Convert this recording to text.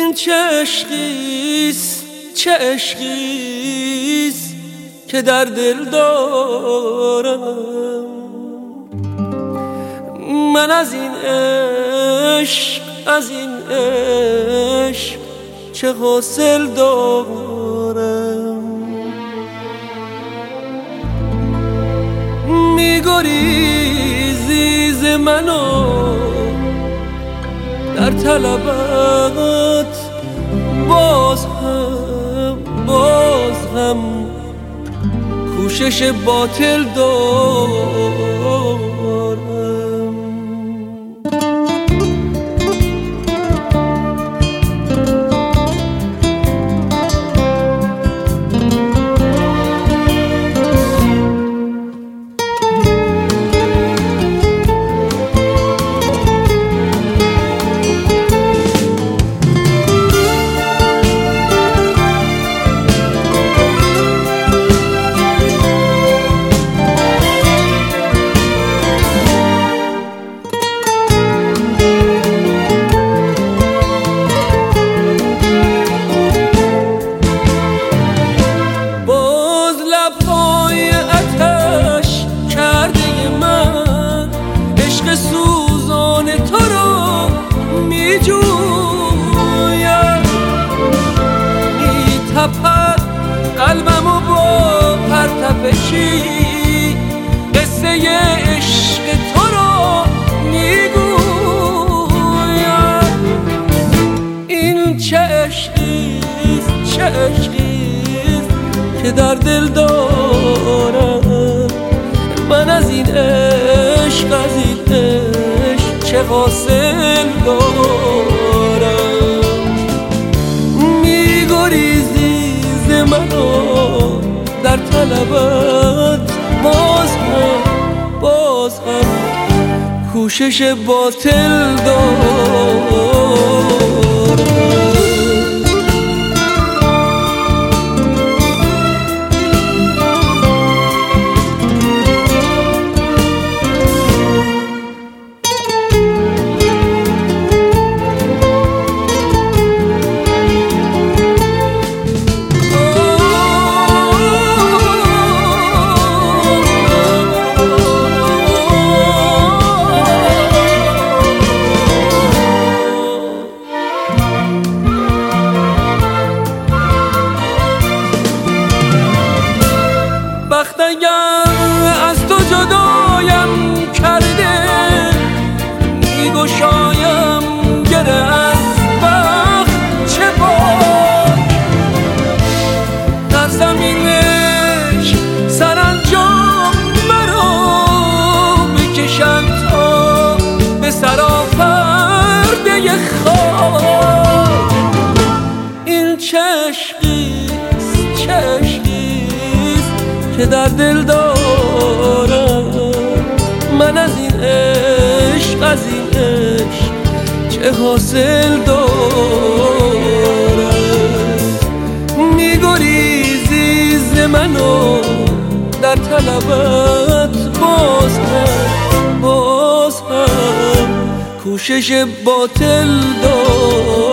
چه عشقیست چه عشقیست که در دل دارم من. از این عشق از این عشق چه حاصل دارم. میگریزی ز منو در طلبت باز هم کوشش باطل دارم. قلبمو با پرتپشی قصه عشق تو رو میگویم. این چه عشقیست چه عشقیست که در دل دارم من. از این عشق از این عشق چه حاصل دارم. منو در طلبت باز هم کوشش باطل دارم. اگر از تو جدایم کرده میگشایم گره از بخت چه باک. در زمینش سرانجام مرا بکشند تا به سراپرده خاک. این چه عشقیست چه عشقیست که در دل دارم من. از این عشق از این عشق چه حاصل دارم. میگریزی ز منو در طلبت باز هم کوشش باطل دارم.